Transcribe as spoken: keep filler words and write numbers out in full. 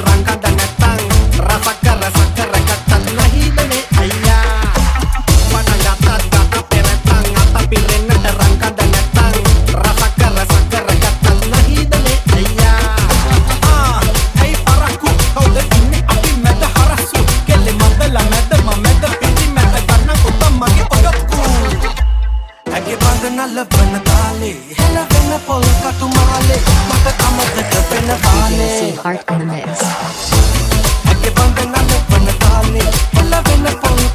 රංගද නැත්තං රස කර සකර කටත් නැහිදනේ අයියා පටන් ගත්තත් ගත පෙරතන් අත පිරෙන්නට රංගද නැත්තං රස කර සකර කටත් නැහිදනේ අයියා ආ ඇයි පරක්කු කවුද ඉන්නේ අපි මැද හරස්සු කෙල්ලෙ මන්දලා මැද මම මැද පිටි මැද ගන්න උත්තම මගේ ඔයක්කු ඇගේ බඳන ලබන තාලේ හෙල වෙන පොල් කටු මාලේ මට අමතක වෙන වාලේ Heart in the mix. ඇගේ බඳන ලබන තාලේ හෙල වෙන පොල්